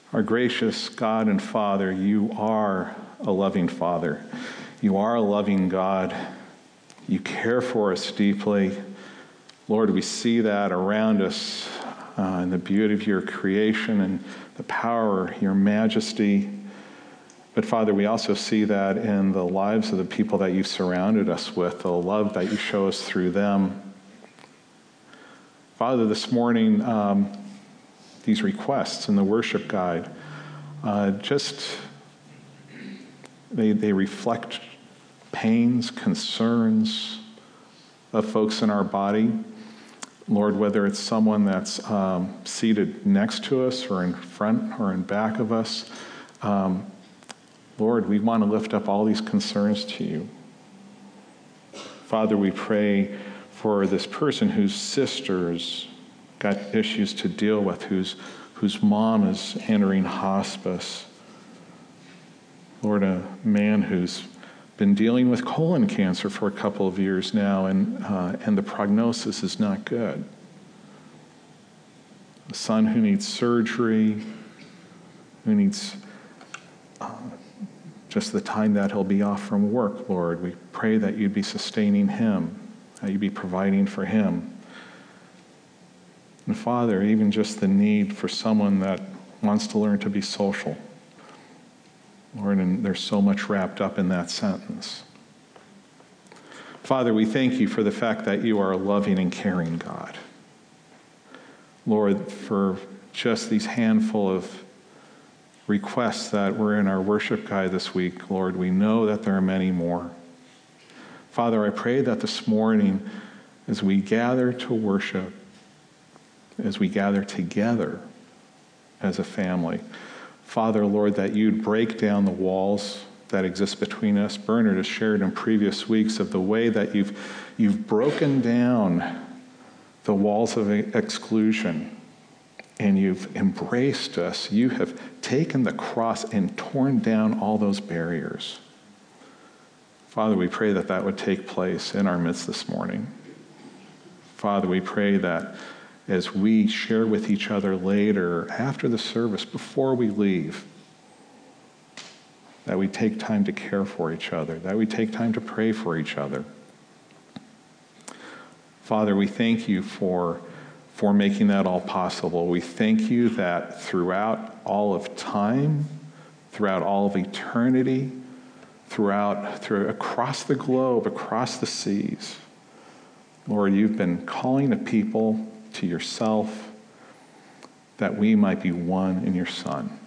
Our gracious God and Father, you are a loving Father. You are a loving God. You care for us deeply. Lord, we see that around us in the beauty of your creation and the power, your majesty. But Father, we also see that in the lives of the people that you've surrounded us with, the love that you show us through them. Father, this morning, these requests in the worship guide, they reflect pains, concerns of folks in our body. Lord, whether it's someone that's seated next to us or in front or in back of us, Lord, we want to lift up all these concerns to you. Father, we pray for this person whose sister's got issues to deal with, whose mom is entering hospice. Lord, a man who's been dealing with colon cancer for a couple of years now, and the prognosis is not good. A son who needs surgery, who needs just the time that he'll be off from work, Lord. We pray that you'd be sustaining him, that you'd be providing for him. And Father, even just the need for someone that wants to learn to be social. Lord, and there's so much wrapped up in that sentence. Father, we thank you for the fact that you are a loving and caring God. Lord, for just these handful of requests that were in our worship guide this week, Lord, we know that there are many more. Father, I pray that this morning, as we gather to worship, as we gather together as a family, Father, Lord, that you'd break down the walls that exist between us. Bernard has shared in previous weeks of the way that you've broken down the walls of exclusion, and you've embraced us. You have taken the cross and torn down all those barriers. Father, we pray that that would take place in our midst this morning. Father, we pray that as we share with each other later, after the service, before we leave, that we take time to care for each other, that we take time to pray for each other. Father, we thank you for making that all possible. We thank you that throughout all of time, throughout all of eternity, across the globe, across the seas, Lord, you've been calling a people to yourself, that we might be one in your Son.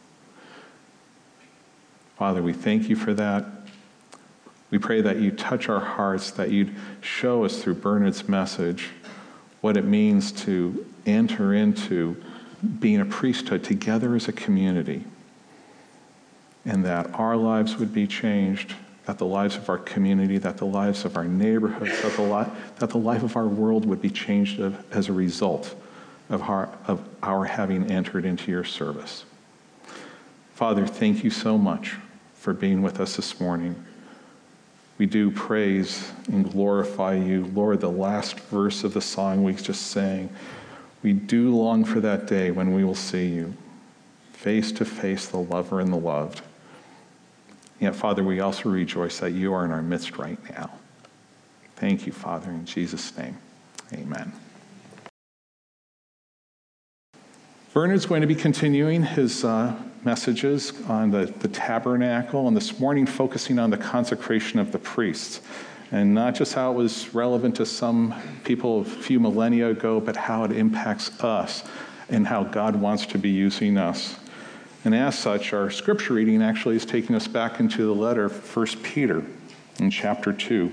Father, we thank you for that. We pray that you touch our hearts, that you'd show us through Bernard's message what it means to enter into being a priesthood together as a community, and that our lives would be changed, that the lives of our community, that the lives of our neighborhoods, that the life of our world would be changed as a result of our having entered into your service. Father, thank you so much for being with us this morning. We do praise and glorify you. Lord, the last verse of the song we just sang, we do long for that day when we will see you, face to face, the lover and the loved. Yet, Father, we also rejoice that you are in our midst right now. Thank you, Father, in Jesus' name. Amen. Bernard's going to be continuing his messages on the tabernacle, and this morning focusing on the consecration of the priests. And not just how it was relevant to some people a few millennia ago, but how it impacts us and how God wants to be using us. And as such, our scripture reading actually is taking us back into the letter of 1 Peter in chapter 2.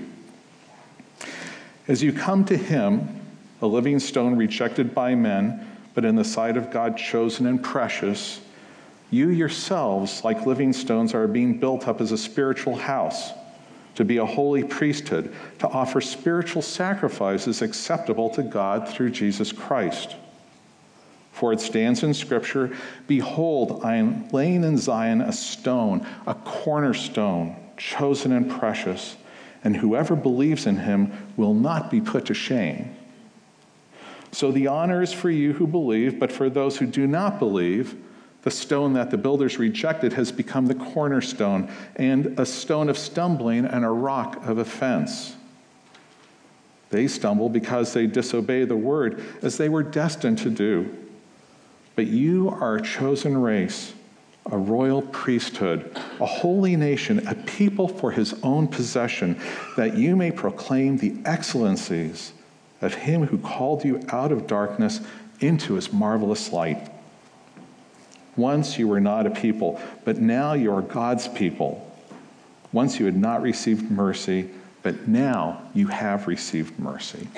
As you come to him, a living stone rejected by men, but in the sight of God chosen and precious, you yourselves, like living stones, are being built up as a spiritual house, to be a holy priesthood, to offer spiritual sacrifices acceptable to God through Jesus Christ. For it stands in Scripture, behold, I am laying in Zion a stone, a cornerstone, chosen and precious, and whoever believes in him will not be put to shame. So the honor is for you who believe, but for those who do not believe, The stone that the builders rejected has become the cornerstone, and a stone of stumbling and a rock of offense. They stumble because they disobey the word, as they were destined to do. But you are a chosen race, a royal priesthood, a holy nation, a people for his own possession, that you may proclaim the excellencies of him who called you out of darkness into his marvelous light. Once you were not a people, but now you are God's people. Once you had not received mercy, but now you have received mercy.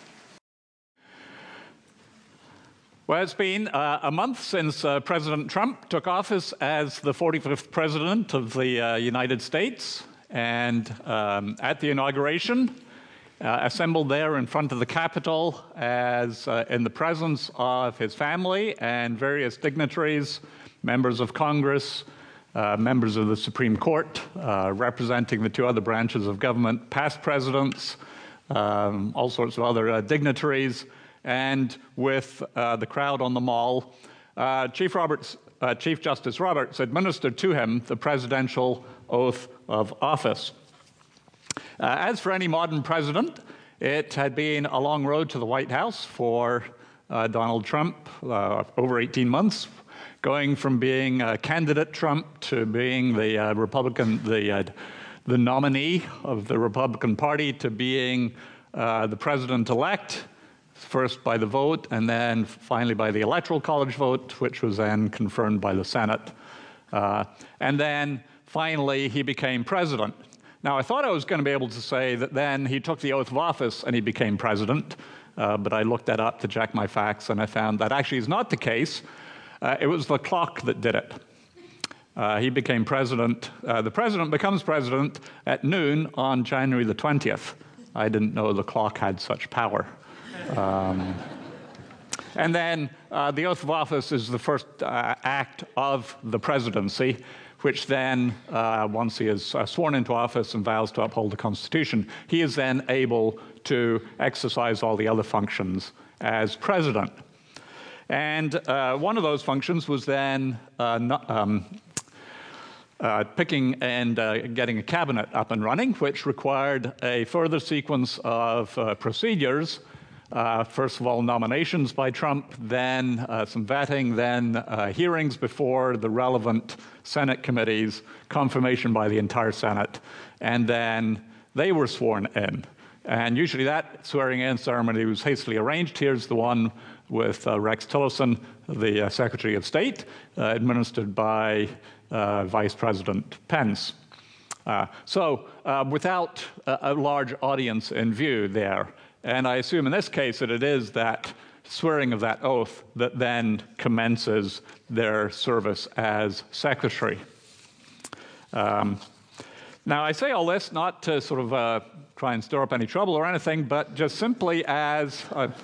Well, it's been a month since President Trump took office as the 45th President of the United States. And at the inauguration, assembled there in front of the Capitol as in the presence of his family and various dignitaries, members of Congress, members of the Supreme Court, representing the two other branches of government, past presidents, all sorts of other dignitaries, and with the crowd on the Mall, Chief Justice Roberts administered to him the presidential oath of office. As for any modern president, it had been a long road to the White House for Donald Trump, over 18 months, going from being candidate Trump to being the the nominee of the Republican Party to being the president-elect, first by the vote and then finally by the Electoral College vote, which was then confirmed by the Senate. And then finally he became president. Now, I thought I was going to be able to say that then he took the oath of office and he became president, but I looked that up to check my facts, and I found that actually is not the case. It was the clock that did it. He became president. The president becomes president at noon on January the 20th. I didn't know the clock had such power. And then the oath of office is the first act of the presidency, which then, once he is sworn into office and vows to uphold the Constitution, he is then able to exercise all the other functions as president. And one of those functions was then picking and getting a cabinet up and running, which required a further sequence of procedures. First of all, nominations by Trump, then some vetting, then hearings before the relevant Senate committees, confirmation by the entire Senate, and then they were sworn in. And usually that swearing-in ceremony was hastily arranged. Here's the one with Rex Tillerson, the Secretary of State, administered by Vice President Pence. So without a large audience in view there, and I assume in this case that it is that swearing of that oath that then commences their service as secretary. Now, I say all this not to sort of try and stir up any trouble or anything, but just simply as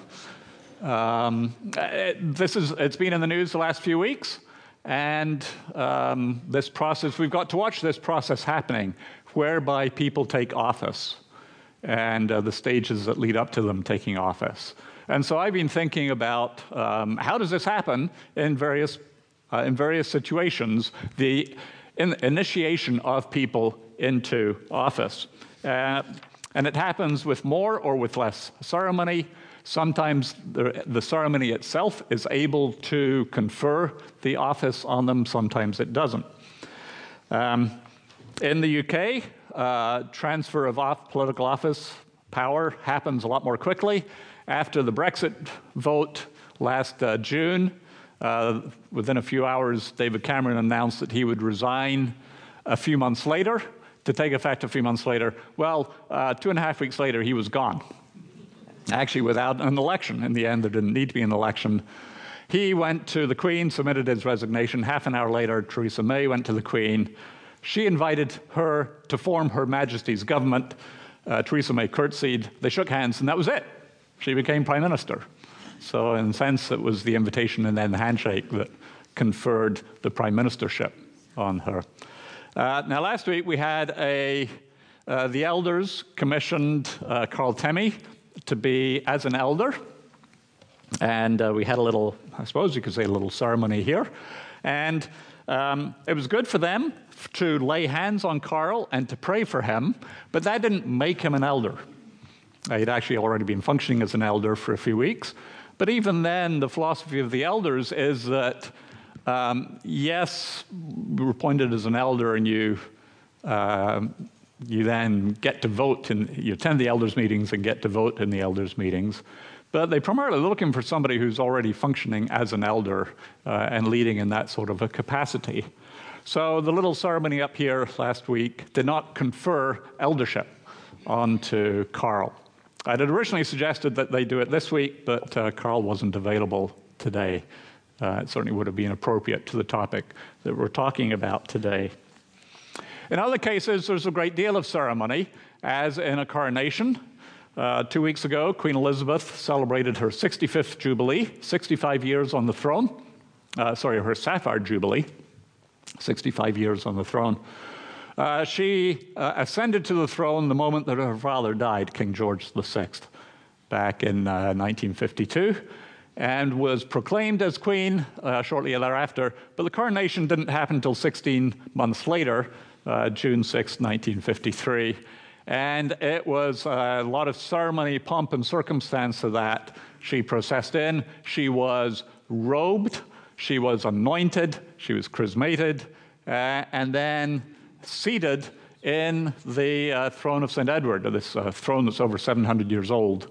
it's been in the news the last few weeks, and this process, we've got to watch this process happening, whereby people take office and the stages that lead up to them taking office. And so I've been thinking about how does this happen in various situations, the initiation of people into office. And it happens with more or with less ceremony. Sometimes the ceremony itself is able to confer the office on them, sometimes it doesn't. In the UK, transfer of political office power happens a lot more quickly. After the Brexit vote last June, within a few hours, David Cameron announced that he would resign a few months later, to take effect a few months later. Well, 2.5 weeks later, he was gone. Actually, without an election. In the end, there didn't need to be an election. He went to the Queen, submitted his resignation. Half an hour later, Theresa May went to the Queen. She invited her to form Her Majesty's government. Theresa May curtsied. They shook hands, and that was it. She became Prime Minister. So in a sense, it was the invitation and then the handshake that conferred the Prime Ministership on her. Now, last week, we had the elders commissioned Carl Temmie to be as an elder. And we had a little, I suppose you could say, a little ceremony here. And it was good for them to lay hands on Carl and to pray for him, but that didn't make him an elder. He'd actually already been functioning as an elder for a few weeks. But even then, the philosophy of the elders is that, yes, you were appointed as an elder and you then get to vote, and you attend the elders' meetings and get to vote in the elders' meetings. But they primarily looking for somebody who's already functioning as an elder and leading in that sort of a capacity. So the little ceremony up here last week did not confer eldership onto Carl. I had originally suggested that they do it this week, but Carl wasn't available today. It certainly would have been appropriate to the topic that we're talking about today. In other cases, there's a great deal of ceremony, as in a coronation. 2 weeks ago, Queen Elizabeth celebrated her 65th Jubilee, 65 years on the throne. Her Sapphire Jubilee, 65 years on the throne. She ascended to the throne the moment that her father died, King George VI, back in 1952, and was proclaimed as queen shortly thereafter. But the coronation didn't happen until 16 months later, June 6, 1953. And it was a lot of ceremony, pomp, and circumstance of that. She processed in. She was robed. She was anointed. She was chrismated. And then seated in the throne of St. Edward, this throne that's over 700 years old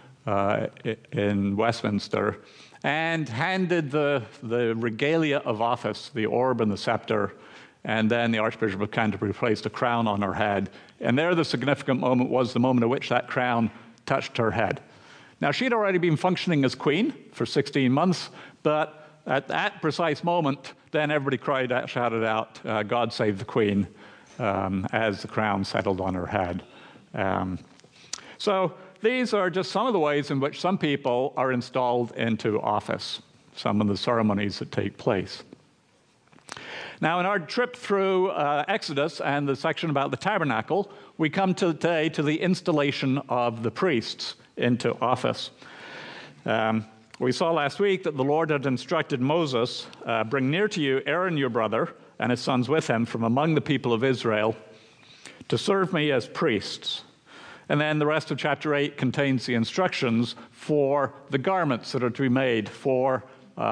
in Westminster, and handed the regalia of office, the orb and the scepter, and then the Archbishop of Canterbury placed a crown on her head. And there the significant moment was the moment at which that crown touched her head. Now, she'd already been functioning as queen for 16 months, but at that precise moment, then everybody shouted out, God save the Queen, as the crown settled on her head. So these are just some of the ways in which some people are installed into office, some of the ceremonies that take place. Now, in our trip through Exodus and the section about the tabernacle, we come today to the installation of the priests into office. We saw last week that the Lord had instructed Moses, bring near to you Aaron your brother and his sons with him from among the people of Israel to serve me as priests. And then the rest of chapter 8 contains the instructions for the garments that are to be made for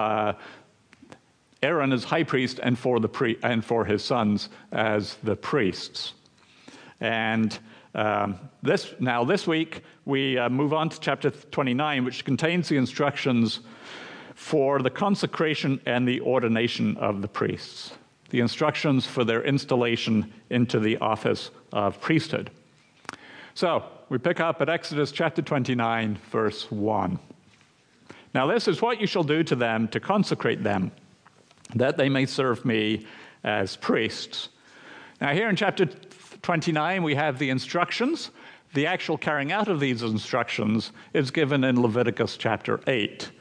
Aaron as high priest and for his sons as the priests. And this week we move on to chapter 29, which contains the instructions for the consecration and the ordination of the priests, the instructions for their installation into the office of priesthood. So we pick up at Exodus chapter 29, verse 1. Now this is what you shall do to them to consecrate them, that they may serve me as priests. Now here in chapter 29, we have the instructions. The actual carrying out of these instructions is given in Leviticus chapter 8,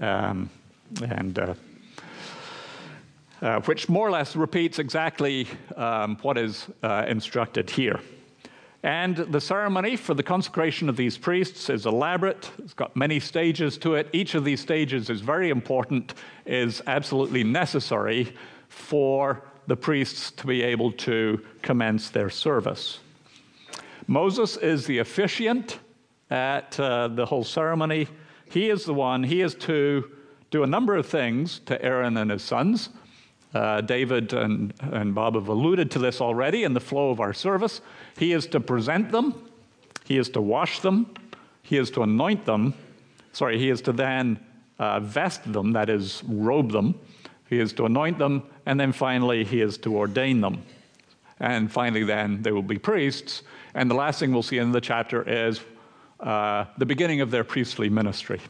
which more or less repeats exactly what is instructed here. And the ceremony for the consecration of these priests is elaborate. It's got many stages to it. Each of these stages is very important, is absolutely necessary for the priests to be able to commence their service. Moses is the officiant at the whole ceremony. He is to do a number of things to Aaron and his sons. David and Bob have alluded to this already in the flow of our service. He is to present them. He is to wash them. He is to anoint them. He is to then vest them, that is, robe them. He is to anoint them, and then finally he is to ordain them. And finally then they will be priests. And the last thing we'll see in the chapter is the beginning of their priestly ministry.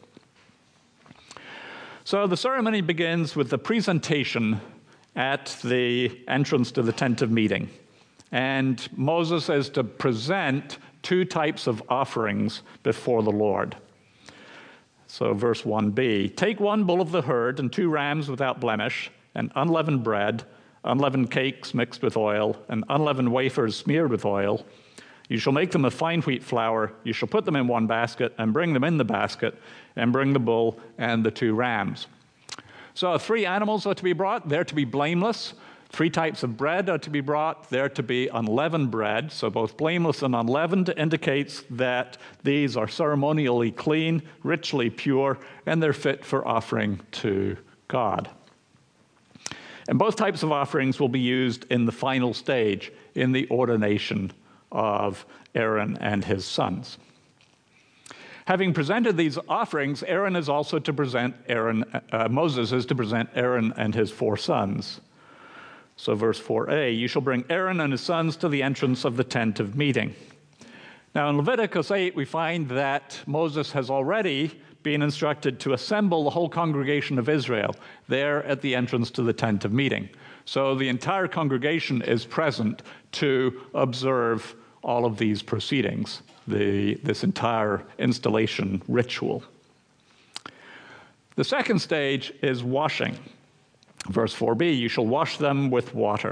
So the ceremony begins with the presentation at the entrance to the tent of meeting. And Moses is to present two types of offerings before the Lord. So verse 1b, take one bull of the herd and 2 rams without blemish, and unleavened bread, unleavened cakes mixed with oil, and unleavened wafers smeared with oil. You shall make them of fine wheat flour. You shall put them in one basket and bring them in the basket, and bring the bull and the 2 rams. So 3 animals are to be brought. They're to be blameless. 3 types of bread are to be brought. They're to be unleavened bread. So both blameless and unleavened indicates that these are ceremonially clean, ritually pure, and they're fit for offering to God. And both types of offerings will be used in the final stage, in the ordination of Aaron and his sons. Having presented these offerings, Aaron is also to present Moses is to present Aaron and his 4 sons. So verse 4a, you shall bring Aaron and his sons to the entrance of the tent of meeting. Now in Leviticus 8, we find that Moses has already been instructed to assemble the whole congregation of Israel there at the entrance to the tent of meeting. So the entire congregation is present to observe all of these proceedings, this entire installation ritual. The second stage is washing. Verse 4b, you shall wash them with water.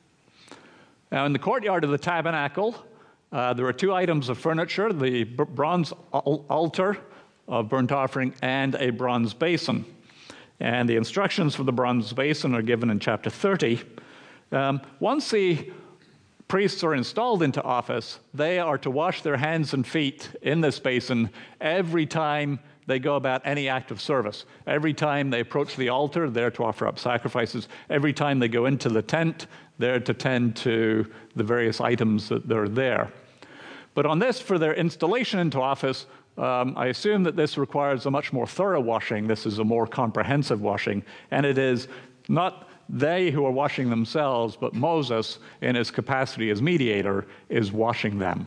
Now in the courtyard of the tabernacle, there are 2 items of furniture, the bronze altar of burnt offering and a bronze basin. And the instructions for the bronze basin are given in chapter 30. Once the priests are installed into office, they are to wash their hands and feet in this basin every time they go about any act of service. Every time they approach the altar, they're to offer up sacrifices. Every time they go into the tent, they're to tend to the various items that are there. But on this, for their installation into office, I assume that this requires a much more thorough washing. This is a more comprehensive washing. And it is not they who are washing themselves, but Moses, in his capacity as mediator, is washing them.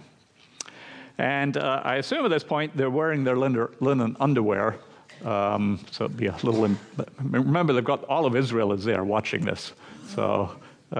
And I assume at this point they're wearing their linen underwear. So it'd be a little... remember, they've got all of Israel is there watching this. So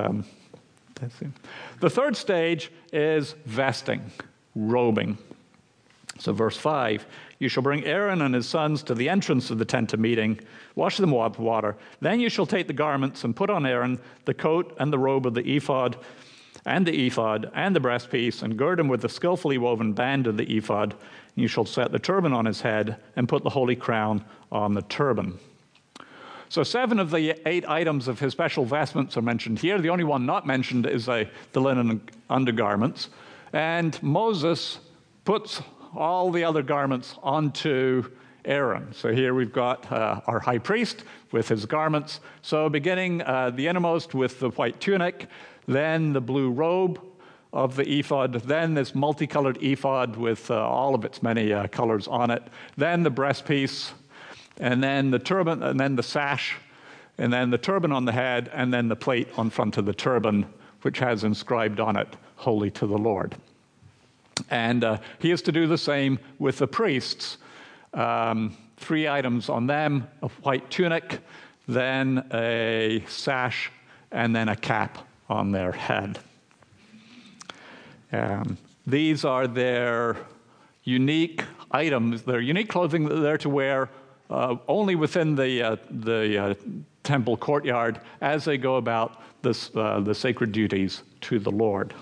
the third stage is vesting, robing. So verse 5, you shall bring Aaron and his sons to the entrance of the tent of meeting, wash them with water. Then you shall take the garments and put on Aaron the coat and the robe of the ephod and the breastpiece, and gird him with the skillfully woven band of the ephod. You shall set the turban on his head and put the holy crown on the turban. So 7 of the 8 items of his special vestments are mentioned here. The only one not mentioned is the linen undergarments. And Moses puts all the other garments onto Aaron. So here we've got our high priest with his garments. So beginning the innermost with the white tunic, then the blue robe of the ephod, then this multicolored ephod with all of its many colors on it, then the breastpiece, and then the turban, and then the sash, and then the turban on the head, and then the plate on front of the turban, which has inscribed on it, Holy to the Lord. And he is to do the same with the priests. 3 items on them, a white tunic, then a sash, and then a cap on their head. These are their unique items, their unique clothing that they're to wear only within the temple courtyard as they go about the sacred duties to the Lord.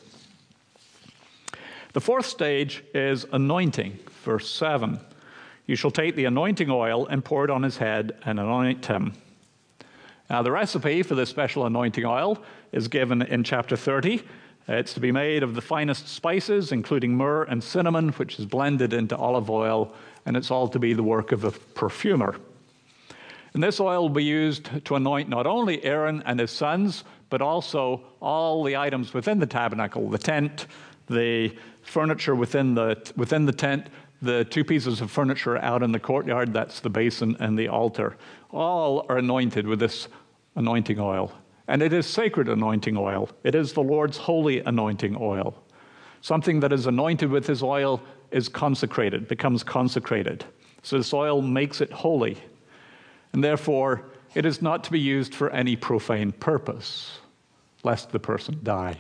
The fourth stage is anointing, verse 7. You shall take the anointing oil and pour it on his head and anoint him. Now, the recipe for this special anointing oil is given in chapter 30. It's to be made of the finest spices, including myrrh and cinnamon, which is blended into olive oil, and it's all to be the work of a perfumer. And this oil will be used to anoint not only Aaron and his sons, but also all the items within the tabernacle, the tent, the furniture within the tent, the 2 pieces of furniture out in the courtyard, that's the basin and the altar. All are anointed with this anointing oil. And it is sacred anointing oil. It is the Lord's holy anointing oil. Something that is anointed with his oil is consecrated, becomes consecrated. So this oil makes it holy. And therefore, it is not to be used for any profane purpose, lest the person die.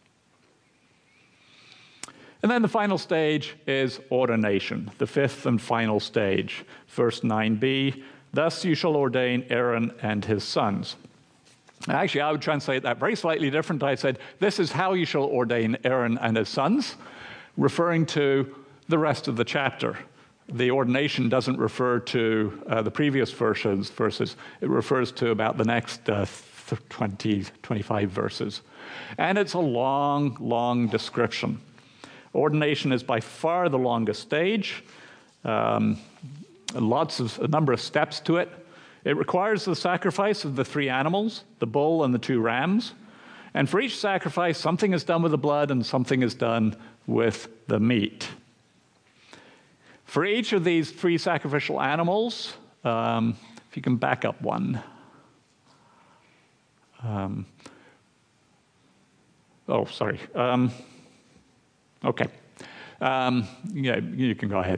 And then the final stage is ordination, the 5th and final stage. Verse 9b, thus you shall ordain Aaron and his sons. Actually, I would translate that very slightly different. I said, this is how you shall ordain Aaron and his sons, referring to the rest of the chapter. the ordination doesn't refer to the previous verses. It refers to about the next 20, 25 verses. And it's a long, long description. Ordination is by far the longest stage. A number of steps to it. It requires the sacrifice of the 3 animals, the bull and the 2 rams. And for each sacrifice, something is done with the blood and something is done with the meat. For each of these 3 sacrificial animals, if you can back up one. Sorry. Okay. Yeah, you can go ahead.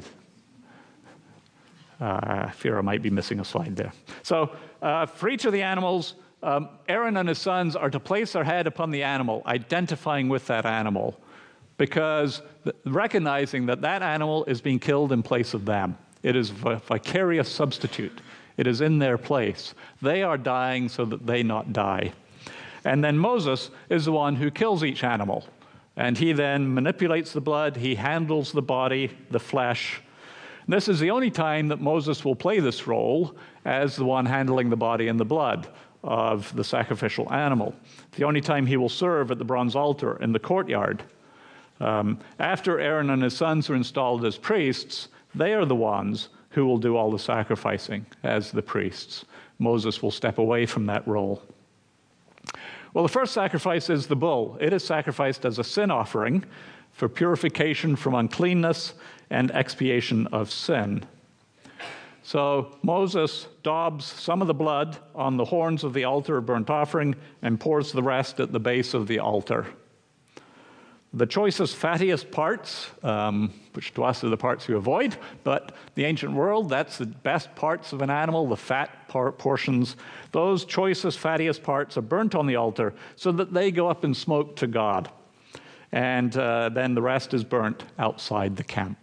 I fear I might be missing a slide there. So for each of the animals, Aaron and his sons are to place their head upon the animal, identifying with that animal, because recognizing that that animal is being killed in place of them. It is a vicarious substitute. It is in their place. They are dying so that they not die. And then Moses is the one who kills each animal. And he then manipulates the blood. He handles the body, the flesh. This is the only time that Moses will play this role as the one handling the body and the blood of the sacrificial animal. The only time he will serve at the bronze altar in the courtyard. After Aaron and his sons are installed as priests, they are the ones who will do all the sacrificing as the priests. Moses will step away from that role. Well, the first sacrifice is the bull. It is sacrificed as a sin offering for purification from uncleanness and expiation of sin. So Moses daubs some of the blood on the horns of the altar of burnt offering and pours the rest at the base of the altar. The choicest, fattiest parts, which to us are the parts you avoid, but the ancient world, that's the best parts of an animal, the fat portions. Those choicest, fattiest parts are burnt on the altar so that they go up in smoke to God. And then the rest is burnt outside the camp.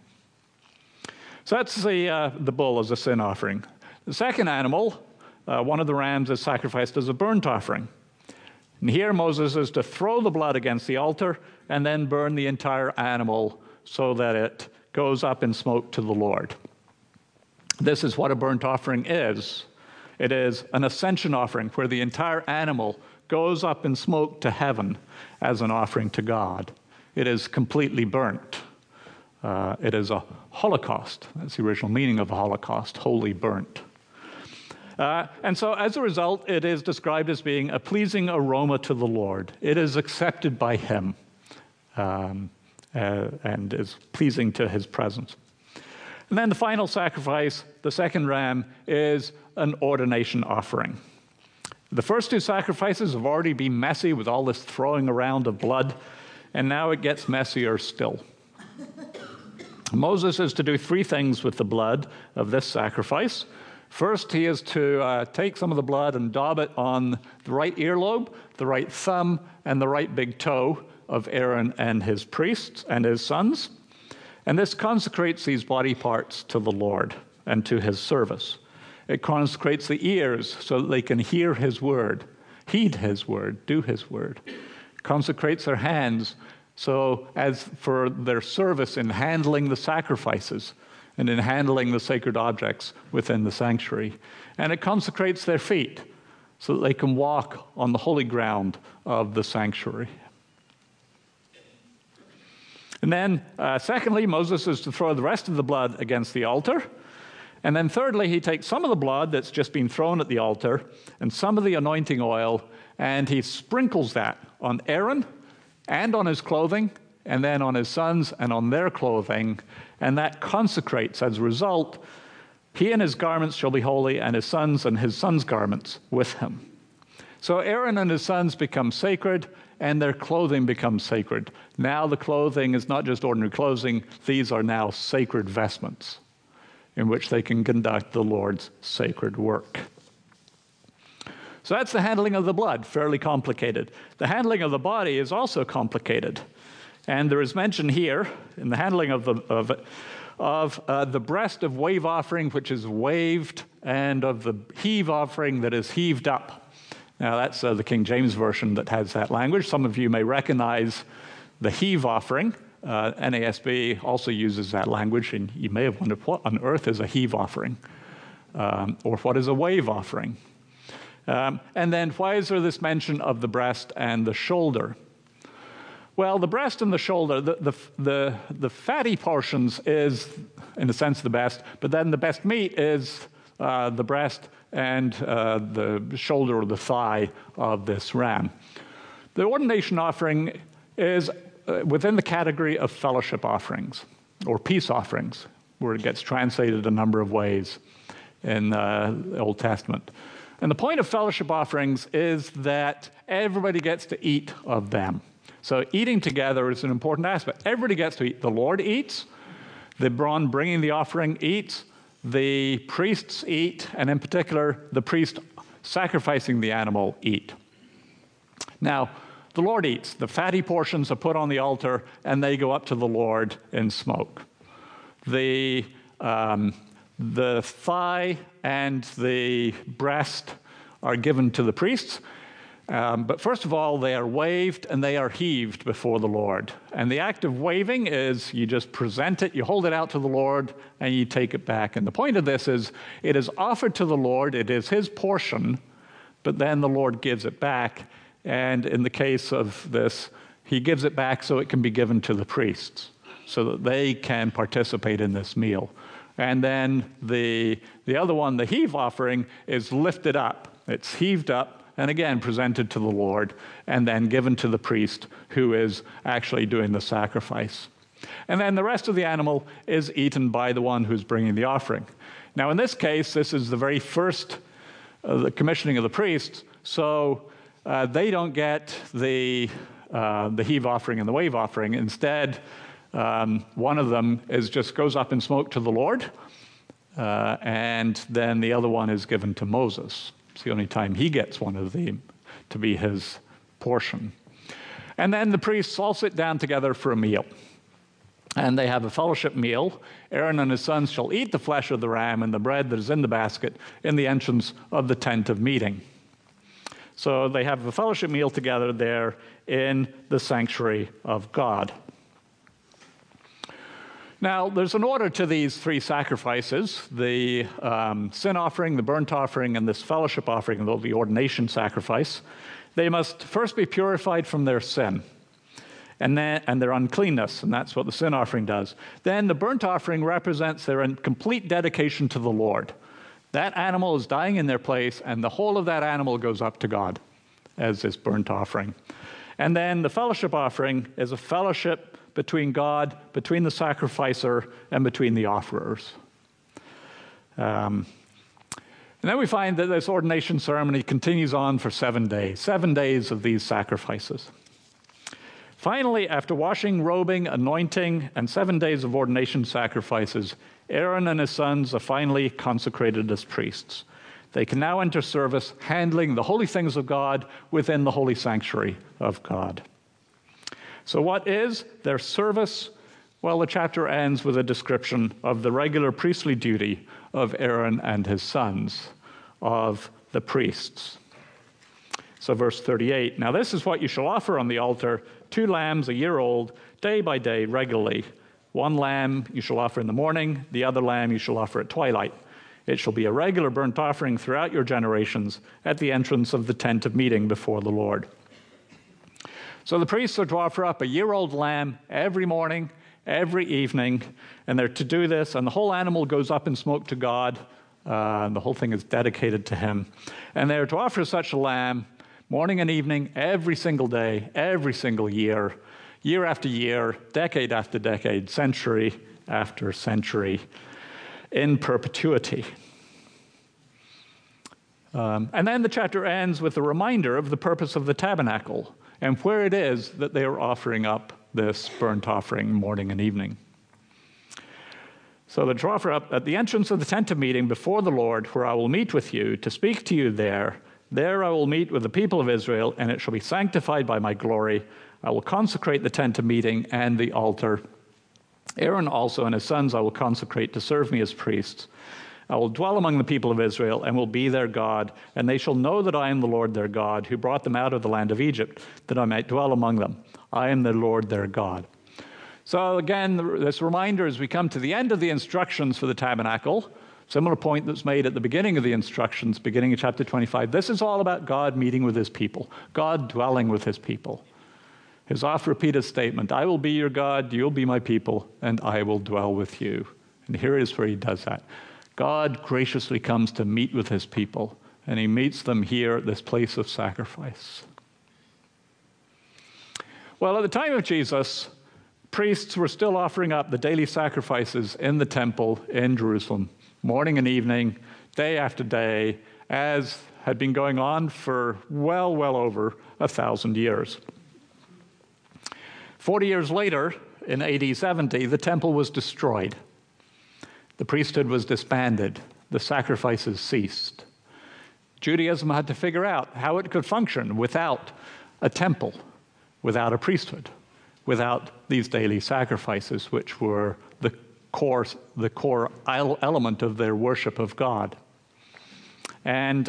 So that's the bull as a sin offering. The second animal, one of the rams, is sacrificed as a burnt offering. And here Moses is to throw the blood against the altar and then burn the entire animal so that it goes up in smoke to the Lord. This is what a burnt offering is. It is an ascension offering where the entire animal goes up in smoke to heaven as an offering to God. It is completely burnt. It is a holocaust. That's the original meaning of a holocaust, wholly burnt. And so as a result, it is described as being a pleasing aroma to the Lord. It is accepted by him and is pleasing to his presence. And then the final sacrifice, the second ram, is an ordination offering. The first 2 sacrifices have already been messy with all this throwing around of blood, and now it gets messier still. Moses is to do 3 things with the blood of this sacrifice. First, he is to take some of the blood and daub it on the right earlobe, the right thumb, and the right big toe of Aaron and his priests and his sons. And this consecrates these body parts to the Lord and to his service. It consecrates the ears so that they can hear his word, heed his word, do his word. Consecrates their hands so as for their service in handling the sacrifices and in handling the sacred objects within the sanctuary. And it consecrates their feet so that they can walk on the holy ground of the sanctuary. And then, secondly, Moses is to throw the rest of the blood against the altar. And then thirdly, he takes some of the blood that's just been thrown at the altar and some of the anointing oil, and he sprinkles that on Aaron and on his clothing, and then on his sons and on their clothing, and that consecrates, as a result, he and his garments shall be holy, and his sons' garments with him. So Aaron and his sons become sacred, and their clothing becomes sacred. Now the clothing is not just ordinary clothing, these are now sacred vestments in which they can conduct the Lord's sacred work. So that's the handling of the blood, fairly complicated. The handling of the body is also complicated. And there is mention here in the handling of the breast of wave offering, which is waved, and of the heave offering that is heaved up. Now that's the King James Version that has that language. Some of you may recognize the heave offering NASB also uses that language, and you may have wondered, what on earth is a heave offering? Or what is a wave offering? And then why is there this mention of the breast and the shoulder? Well, the breast and the shoulder, the fatty portions is, in a sense, the best, but then the best meat is the breast and the shoulder or the thigh of this ram. The ordination offering is within the category of fellowship offerings, or peace offerings, where it gets translated a number of ways in the Old Testament. And the point of fellowship offerings is that everybody gets to eat of them. So eating together is an important aspect. Everybody gets to eat. The Lord eats, the one bringing the offering eats, the priests eat, and in particular, the priest sacrificing the animal eat. Now, the Lord eats. The fatty portions are put on the altar, and they go up to the Lord in smoke. The thigh and the breast are given to the priests. But first of all, they are waved and they are heaved before the Lord. And the act of waving is you just present it, you hold it out to the Lord, and you take it back. And the point of this is it is offered to the Lord, it is his portion, but then the Lord gives it back. And in the case of this, he gives it back so it can be given to the priests, so that they can participate in this meal. And then the other one, the heave offering, is lifted up. It's heaved up, and again presented to the Lord, and then given to the priest who is actually doing the sacrifice. And then the rest of the animal is eaten by the one who's bringing the offering. Now in this case, this is the very first the commissioning of the priests, so they don't get the heave offering and the wave offering. Instead, one of them just goes up in smoke to the Lord, and then the other one is given to Moses. It's the only time he gets one of them to be his portion. And then the priests all sit down together for a meal. And they have a fellowship meal. Aaron and his sons shall eat the flesh of the ram and the bread that is in the basket in the entrance of the tent of meeting. So they have a fellowship meal together there in the sanctuary of God. Now, there's an order to these three sacrifices, the sin offering, the burnt offering, and this fellowship offering, the ordination sacrifice. They must first be purified from their sin and their uncleanness, and that's what the sin offering does. Then the burnt offering represents their complete dedication to the Lord. That animal is dying in their place, and the whole of that animal goes up to God as this burnt offering. And then the fellowship offering is a fellowship between God, between the sacrificer, and between the offerers. And then we find that this ordination ceremony continues on for 7 days, 7 days of these sacrifices. Finally, after washing, robing, anointing, and 7 days of ordination sacrifices, Aaron and his sons are finally consecrated as priests. They can now enter service handling the holy things of God within the holy sanctuary of God. So what is their service? Well, the chapter ends with a description of the regular priestly duty of Aaron and his sons, of the priests. So verse 38, now this is what you shall offer on the altar, 2 lambs a year old, day by day, regularly. 1 lamb you shall offer in the morning, the other lamb you shall offer at twilight. It shall be a regular burnt offering throughout your generations at the entrance of the tent of meeting before the Lord. So the priests are to offer up a year-old lamb every morning, every evening, and they're to do this, and the whole animal goes up in smoke to God, and the whole thing is dedicated to him. And they're to offer such a lamb morning and evening, every single day, every single year, year after year, decade after decade, century after century, in perpetuity. And then the chapter ends with a reminder of the purpose of the tabernacle and where it is that they are offering up this burnt offering morning and evening. So they're to offer up at the entrance of the tent of meeting before the Lord, where I will meet with you, to speak to you there. There I will meet with the people of Israel, and it shall be sanctified by my glory. I will consecrate the tent of meeting and the altar. Aaron also and his sons I will consecrate to serve me as priests. I will dwell among the people of Israel and will be their God, and they shall know that I am the Lord their God, who brought them out of the land of Egypt, that I might dwell among them. I am the Lord their God. So again, this reminder as we come to the end of the instructions for the tabernacle, similar point that's made at the beginning of the instructions, beginning of chapter 25. This is all about God meeting with his people, God dwelling with his people. His oft-repeated statement, I will be your God, you'll be my people, and I will dwell with you. And here is where he does that. God graciously comes to meet with his people, and he meets them here at this place of sacrifice. Well, at the time of Jesus, priests were still offering up the daily sacrifices in the temple in Jerusalem, morning and evening, day after day, as had been going on for well over 1,000 years. 40 years later, in AD 70, the temple was destroyed. The priesthood was disbanded. The sacrifices ceased. Judaism had to figure out how it could function without a temple, without a priesthood, without these daily sacrifices, which were the core element of their worship of God. And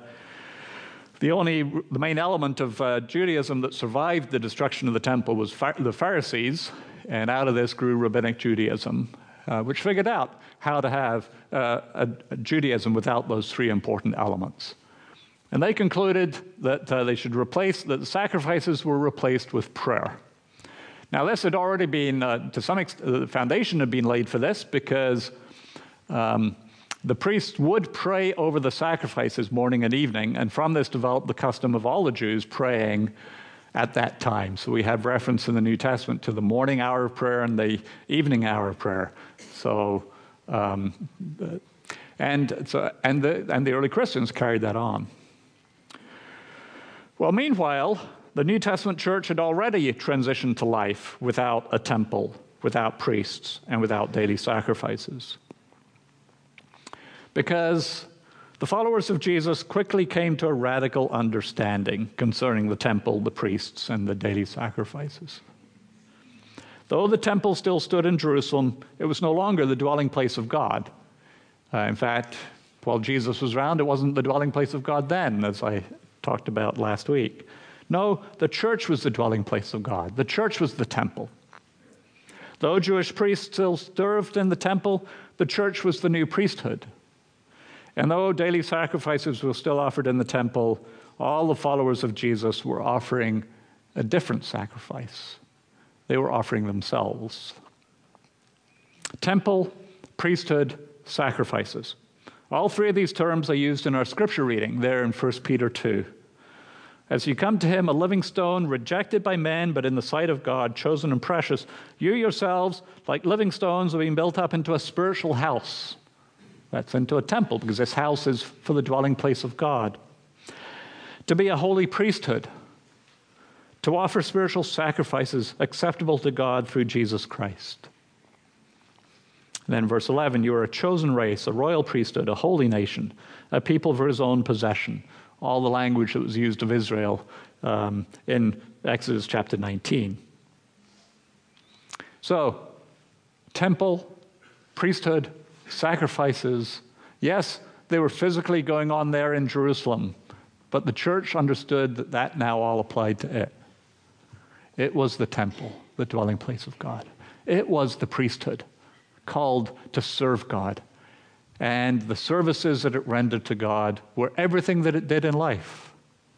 the main element of Judaism that survived the destruction of the temple was the Pharisees, and out of this grew Rabbinic Judaism, which figured out how to have a Judaism without those three important elements. And they concluded that that the sacrifices were replaced with prayer. Now, this had already been, to some extent, the foundation had been laid for this because the priests would pray over the sacrifices morning and evening, and from this developed the custom of all the Jews praying at that time. So we have reference in the New Testament to the morning hour of prayer and the evening hour of prayer. So, and the early Christians carried that on. Well, meanwhile, the New Testament church had already transitioned to life without a temple, without priests, and without daily sacrifices. Because the followers of Jesus quickly came to a radical understanding concerning the temple, the priests, and the daily sacrifices. Though the temple still stood in Jerusalem, it was no longer the dwelling place of God. In fact, while Jesus was around, it wasn't the dwelling place of God then, as I talked about last week. No, the church was the dwelling place of God. The church was the temple. Though Jewish priests still served in the temple, the church was the new priesthood. And though daily sacrifices were still offered in the temple, all the followers of Jesus were offering a different sacrifice. They were offering themselves. Temple, priesthood, sacrifices. All three of these terms are used in our scripture reading there in 1 Peter 2. As you come to him, a living stone, rejected by men, but in the sight of God, chosen and precious, you yourselves, like living stones, are being built up into a spiritual house. That's into a temple, because this house is for the dwelling place of God. To be a holy priesthood, to offer spiritual sacrifices acceptable to God through Jesus Christ. And then verse 11, you are a chosen race, a royal priesthood, a holy nation, a people for his own possession. All the language that was used of Israel in Exodus chapter 19. So, temple, priesthood, sacrifices. Yes, they were physically going on there in Jerusalem, but the church understood that that now all applied to it. It was the temple, the dwelling place of God. It was the priesthood, called to serve God. And the services that it rendered to God were everything that it did in life.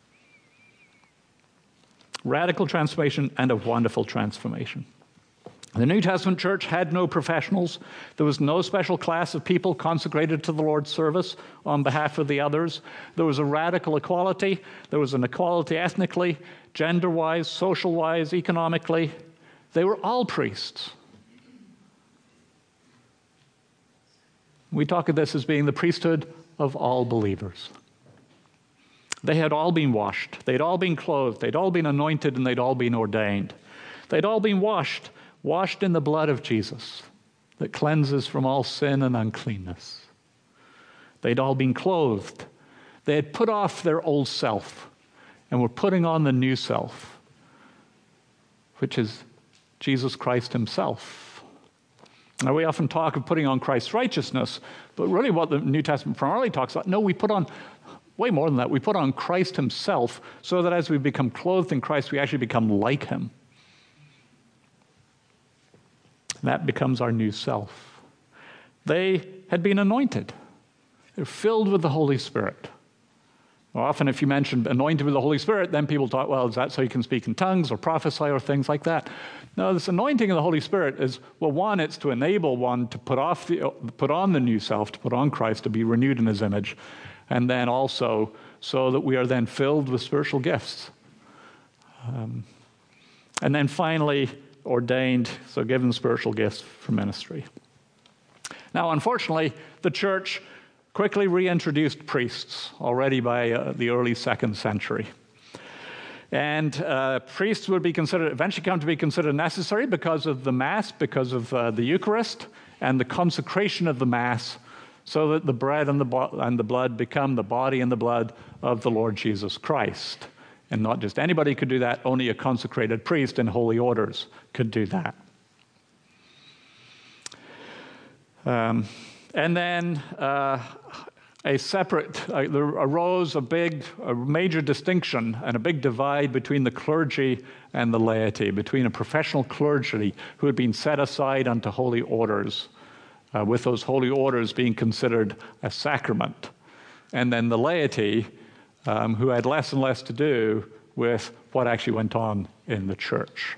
Radical transformation and a wonderful transformation. The New Testament church had no professionals. There was no special class of people consecrated to the Lord's service on behalf of the others. There was a radical equality. There was an equality ethnically, gender-wise, social-wise, economically. They were all priests. We talk of this as being the priesthood of all believers. They had all been washed. They'd all been clothed. They'd all been anointed, and they'd all been ordained. They'd all been washed in the blood of Jesus that cleanses from all sin and uncleanness. They'd all been clothed. They had put off their old self and were putting on the new self, which is Jesus Christ himself. Now, we often talk of putting on Christ's righteousness, but really what the New Testament primarily talks about, no, we put on way more than that. We put on Christ himself so that as we become clothed in Christ, we actually become like him. That becomes our new self. They had been anointed. They're filled with the Holy Spirit. Well, often if you mention anointed with the Holy Spirit, then people talk, well, is that so you can speak in tongues or prophesy or things like that? No, this anointing of the Holy Spirit is, well, one, it's to enable one to put on the new self, to put on Christ, to be renewed in his image, and then also so that we are then filled with spiritual gifts. And then finally, ordained, so given spiritual gifts for ministry. Now, unfortunately, the church quickly reintroduced priests already by the early 2nd century. And priests would be considered, eventually come to be considered necessary because of the Mass, because of the Eucharist, and the consecration of the Mass, so that the bread and the blood become the body and the blood of the Lord Jesus Christ. And not just anybody could do that, only a consecrated priest in holy orders could do that. And then there arose a major distinction and a big divide between the clergy and the laity, between a professional clergy who had been set aside unto holy orders, with those holy orders being considered a sacrament, and then the laity, who had less and less to do with what actually went on in the church.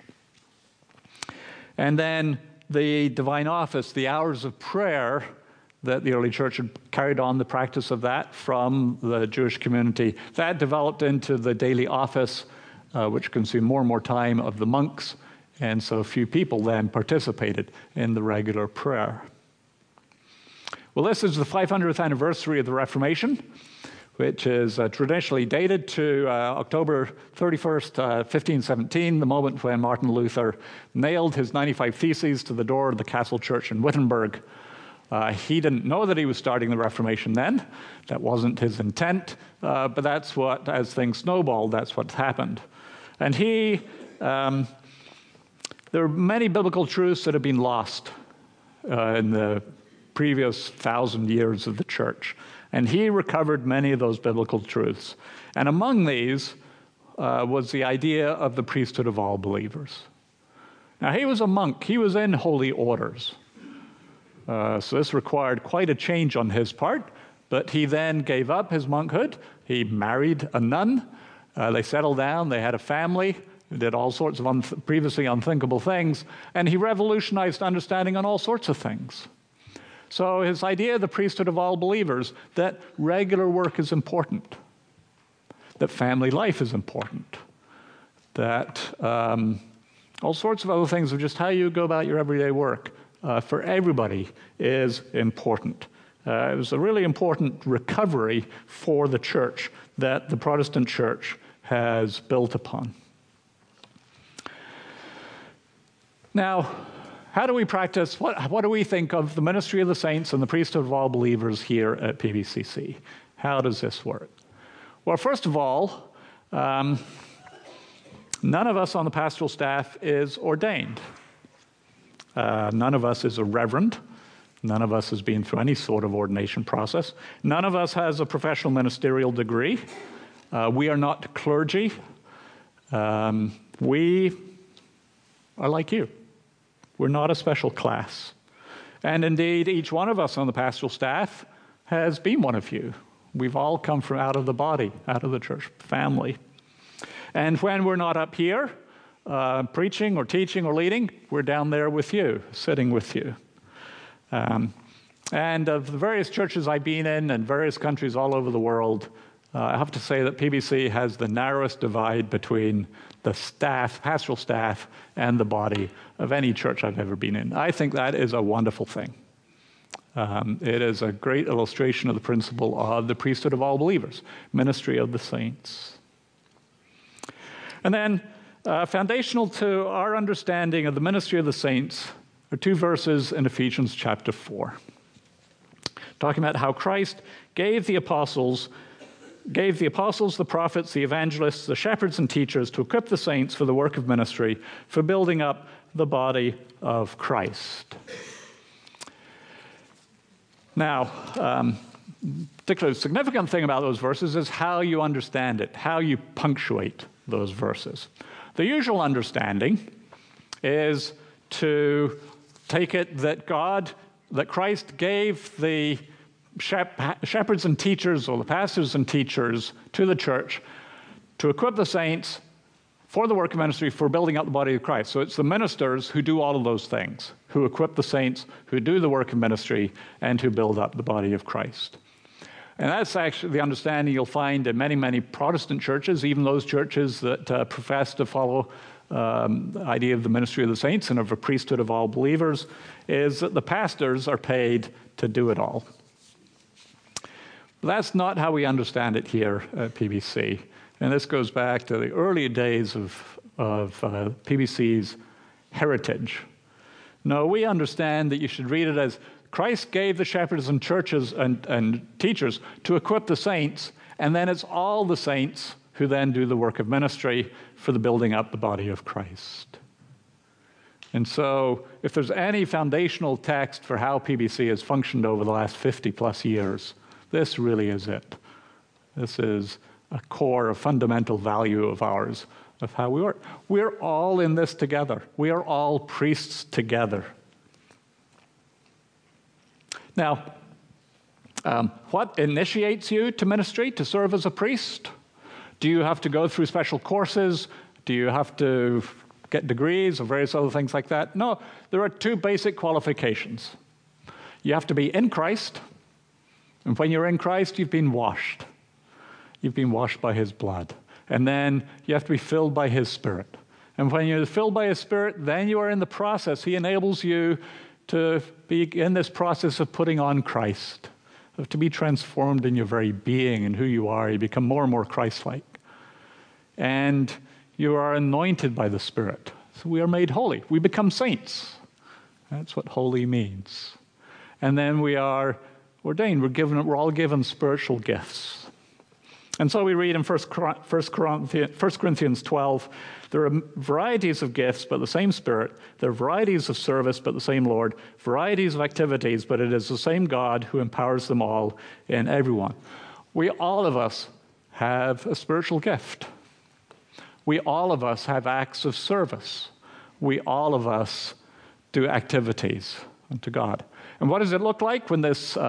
And then the divine office, the hours of prayer, that the early church had carried on the practice of that from the Jewish community. That developed into the daily office, which consumed more and more time of the monks, and so few people then participated in the regular prayer. Well, this is the 500th anniversary of the Reformation, which is traditionally dated to October 31st, 1517, the moment when Martin Luther nailed his 95 Theses to the door of the castle church in Wittenberg. He didn't know that he was starting the Reformation then. That wasn't his intent, but that's what, as things snowballed, that's what happened. And there are many biblical truths that have been lost in the previous 1,000 years of the church. And he recovered many of those biblical truths. And among these was the idea of the priesthood of all believers. Now, he was a monk. He was in holy orders. So this required quite a change on his part, but he then gave up his monkhood. He married a nun. They settled down. They had a family. Did all sorts of previously unthinkable things. And he revolutionized understanding on all sorts of things. So his idea of the priesthood of all believers, that regular work is important, that family life is important, that all sorts of other things of just how you go about your everyday work for everybody is important. It was a really important recovery for the church that the Protestant church has built upon. Now, how do we practice, what do we think of the ministry of the saints and the priesthood of all believers here at PBCC? How does this work? Well, first of all, none of us on the pastoral staff is ordained. None of us is a reverend. None of us has been through any sort of ordination process. None of us has a professional ministerial degree. We are not clergy. We are like you. We're not a special class. And indeed, each one of us on the pastoral staff has been one of you. We've all come from out of the body, out of the church family. And when we're not up here preaching or teaching or leading, we're down there with you, sitting with you. And of the various churches I've been in various countries all over the world, I have to say that PBC has the narrowest divide between the staff, pastoral staff, and the body of any church I've ever been in. I think that is a wonderful thing. It is a great illustration of the principle of the priesthood of all believers, ministry of the saints. And then, foundational to our understanding of the ministry of the saints are two verses in Ephesians chapter 4, talking about how Christ gave the apostles, the prophets, the evangelists, the shepherds and teachers to equip the saints for the work of ministry, for building up the body of Christ. Now, particularly significant thing about those verses is how you understand it, how you punctuate those verses. The usual understanding is to take it that Christ gave the shepherds and teachers, or the pastors and teachers, to the church to equip the saints for the work of ministry, for building up the body of Christ. So it's the ministers who do all of those things, who equip the saints, who do the work of ministry, and who build up the body of Christ. And that's actually the understanding you'll find in many, many Protestant churches, even those churches that profess to follow the idea of the ministry of the saints and of a priesthood of all believers, is that the pastors are paid to do it all. But that's not how we understand it here at PBC. And this goes back to the early days of PBC's heritage. No, we understand that you should read it as Christ gave the shepherds and churches and teachers to equip the saints, and then it's all the saints who then do the work of ministry for the building up the body of Christ. And so if there's any foundational text for how PBC has functioned over the last 50 plus years, this really is it. This is a core, a fundamental value of ours, of how we work. We're all in this together. We are all priests together. Now, what initiates you to ministry, to serve as a priest? Do you have to go through special courses? Do you have to get degrees or various other things like that? No, there are two basic qualifications. You have to be in Christ, and when you're in Christ, you've been washed. You've been washed by his blood. And then you have to be filled by his Spirit. And when you're filled by his Spirit, then you are in the process. He enables you to be in this process of putting on Christ, of to be transformed in your very being and who you are. You become more and more Christ-like. And you are anointed by the Spirit. So we are made holy. We become saints. That's what holy means. And then we are ordained. We're all given spiritual gifts. And so we read in 1 Corinthians 12, there are varieties of gifts, but the same Spirit. There are varieties of service, but the same Lord. Varieties of activities, but it is the same God who empowers them all in everyone. We, all of us, have a spiritual gift. We, all of us, have acts of service. We, all of us, do activities unto God. And what does it look like when this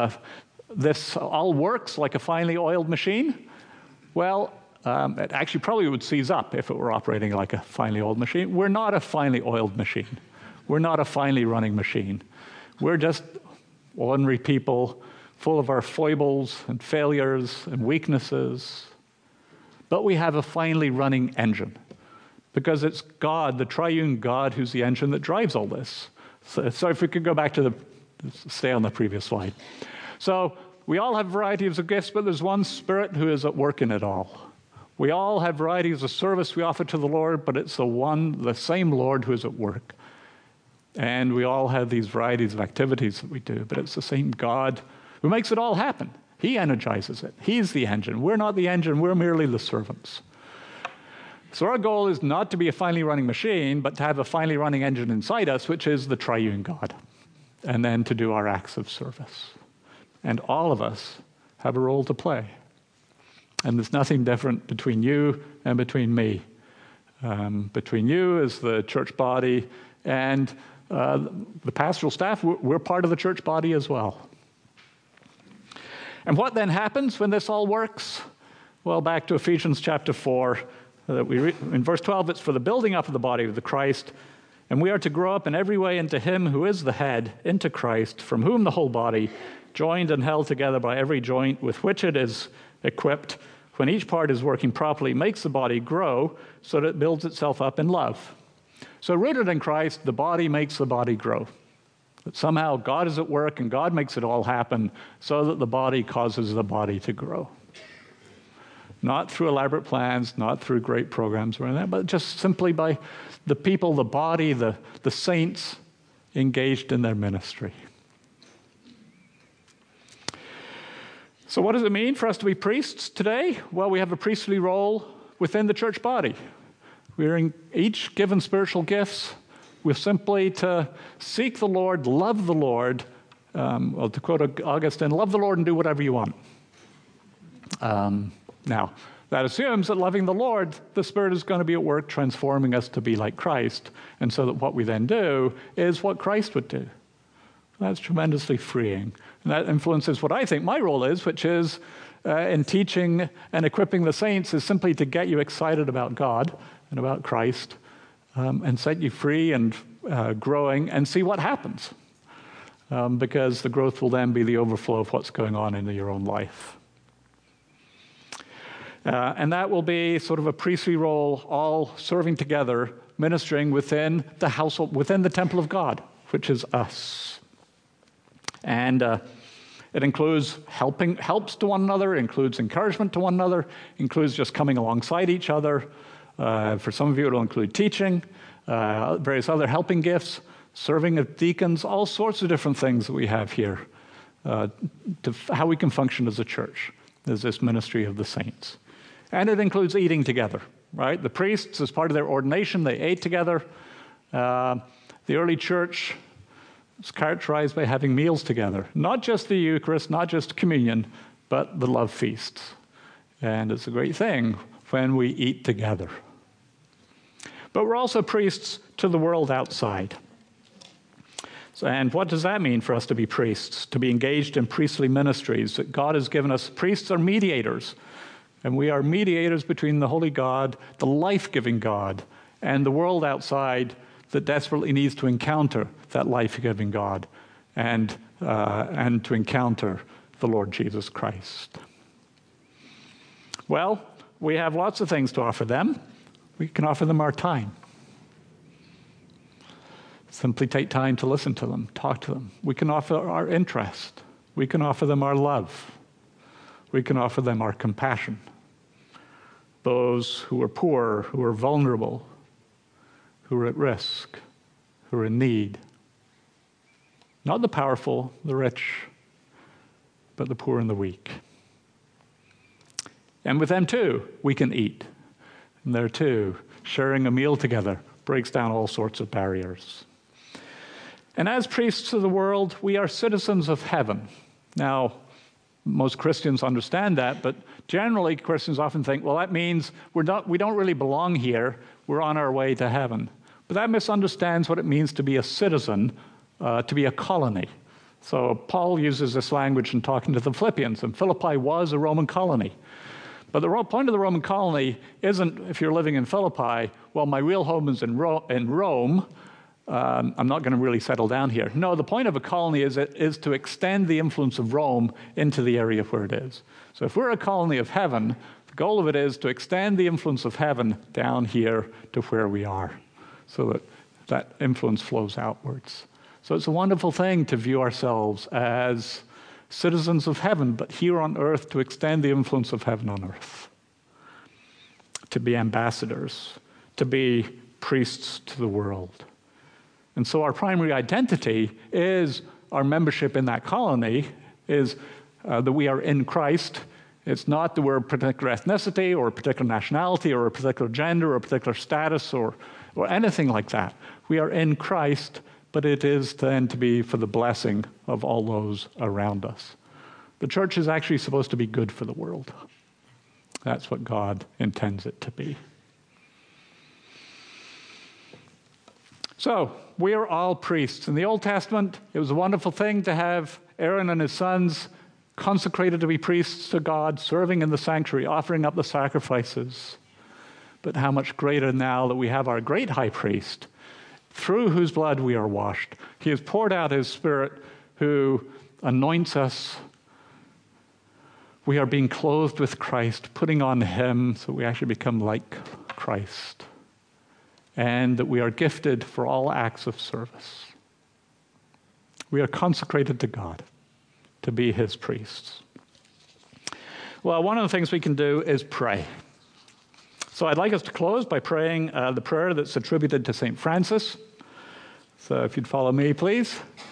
all works like a finely oiled machine? Well, it actually probably would seize up if it were operating like a finely oiled machine. We're not a finely oiled machine. We're not a finely running machine. We're just ordinary people full of our foibles and failures and weaknesses. But we have a finely running engine because it's God, the triune God, who's the engine that drives all this. So if we could go back to stay on the previous slide. So we all have varieties of gifts, but there's one Spirit who is at work in it all. We all have varieties of service we offer to the Lord, but it's the same Lord who is at work. And we all have these varieties of activities that we do, but it's the same God who makes it all happen. He energizes it. He's the engine. We're not the engine. We're merely the servants. So our goal is not to be a finely running machine, but to have a finely running engine inside us, which is the triune God, and then to do our acts of service. And all of us have a role to play. And there's nothing different between you and between me. Between you as the church body and the pastoral staff, we're part of the church body as well. And what then happens when this all works? Well, back to Ephesians chapter 4. In verse 12, it's for the building up of the body of the Christ. And we are to grow up in every way into him who is the head, into Christ, from whom the whole body, joined and held together by every joint with which it is equipped, when each part is working properly, makes the body grow so that it builds itself up in love. So rooted in Christ, the body makes the body grow. That somehow God is at work and God makes it all happen so that the body causes the body to grow. Not through elaborate plans, not through great programs or anything, but just simply by the people, the body, the saints engaged in their ministry. So what does it mean for us to be priests today? Well, we have a priestly role within the church body. We're each given spiritual gifts. We're simply to seek the Lord, love the Lord. To quote Augustine, love the Lord and do whatever you want. Now, That assumes that loving the Lord, the Spirit is going to be at work transforming us to be like Christ, and so that what we then do is what Christ would do. That's tremendously freeing. And that influences what I think my role is, which is in teaching and equipping the saints is simply to get you excited about God and about Christ and set you free and growing and see what happens. Because the growth will then be the overflow of what's going on in your own life. And that will be sort of a priestly role, all serving together, ministering within the household, within the temple of God, which is us. And it includes helps to one another, includes encouragement to one another, includes just coming alongside each other. For some of you, it'll include teaching, various other helping gifts, serving as deacons, all sorts of different things that we have here to how we can function as a church. There's this ministry of the saints. And it includes eating together, right? The priests, as part of their ordination, they ate together. The early church is characterized by having meals together. Not just the Eucharist, not just communion, but the love feasts. And it's a great thing when we eat together. But we're also priests to the world outside. And what does that mean for us to be priests, to be engaged in priestly ministries that God has given us? Priests are mediators, and we are mediators between the holy God, the life-giving God, and the world outside that desperately needs to encounter that life-giving God and to encounter the Lord Jesus Christ. Well, we have lots of things to offer them. We can offer them our time. Simply take time to listen to them, talk to them. We can offer our interest. We can offer them our love. We can offer them our compassion. Those who are poor, who are vulnerable, who are at risk, who are in need. Not the powerful, the rich, but the poor and the weak. And with them too, we can eat. And there too, sharing a meal together breaks down all sorts of barriers. And as priests of the world, we are citizens of heaven. Now, most Christians understand that, but generally Christians often think, well, that means we don't really belong here. We're on our way to heaven. But that misunderstands what it means to be a citizen, to be a colony. So Paul uses this language in talking to the Philippians, and Philippi was a Roman colony. But the point of the Roman colony isn't, if you're living in Philippi, well, my real home is in Rome. I'm not going to really settle down here. No, the point of a colony is to extend the influence of Rome into the area where it is. So if we're a colony of heaven, the goal of it is to extend the influence of heaven down here to where we are, so that that influence flows outwards. So it's a wonderful thing to view ourselves as citizens of heaven, but here on earth to extend the influence of heaven on earth. To be ambassadors, to be priests to the world. And so our primary identity is our membership in that colony, is that we are in Christ. It's not that we're a particular ethnicity or a particular nationality or a particular gender or a particular status or anything like that. We are in Christ, but it is then to be for the blessing of all those around us. The church is actually supposed to be good for the world. That's what God intends it to be. So, we are all priests. In the Old Testament, it was a wonderful thing to have Aaron and his sons consecrated to be priests to God, serving in the sanctuary, offering up the sacrifices. But how much greater now that we have our great high priest, through whose blood we are washed. He has poured out his Spirit, who anoints us. We are being clothed with Christ, putting on him so we actually become like Christ. And that we are gifted for all acts of service. We are consecrated to God to be his priests. Well, one of the things we can do is pray. So I'd like us to close by praying the prayer that's attributed to St. Francis. So if you'd follow me, please.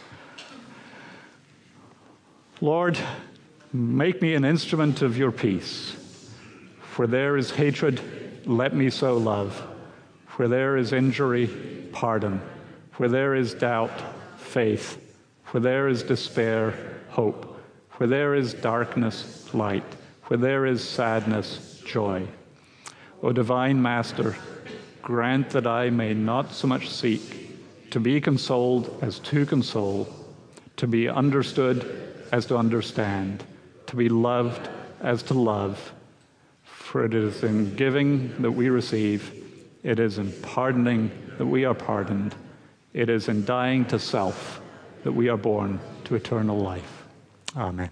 Lord, make me an instrument of your peace. Where there is hatred, let me sow love. Where there is injury, pardon. Where there is doubt, faith. Where there is despair, hope. Where there is darkness, light. Where there is sadness, joy. O divine Master, grant that I may not so much seek to be consoled as to console, to be understood as to understand, to be loved as to love. For it is in giving that we receive, it is in pardoning that we are pardoned, it is in dying to self that we are born to eternal life. Amen.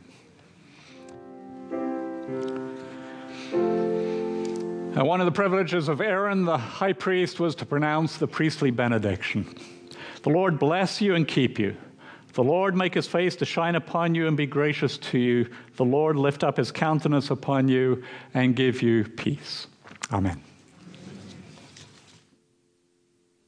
Now, one of the privileges of Aaron, the high priest, was to pronounce the priestly benediction. The Lord bless you and keep you. The Lord make his face to shine upon you and be gracious to you. The Lord lift up his countenance upon you and give you peace. Amen.